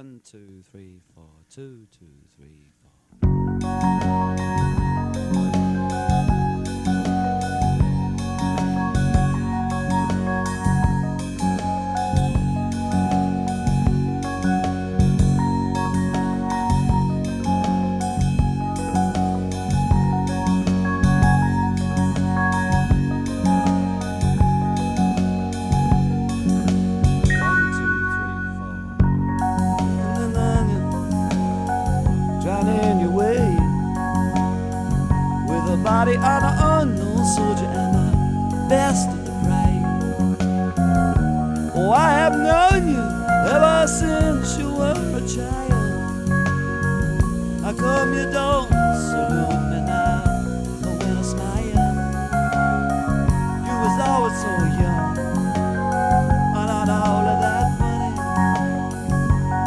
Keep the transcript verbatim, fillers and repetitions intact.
One, two, three, four. Two, two, three, four. Body of an unknown soldier and the best of the brave. Oh, I have known you ever since you were a child. How come you don't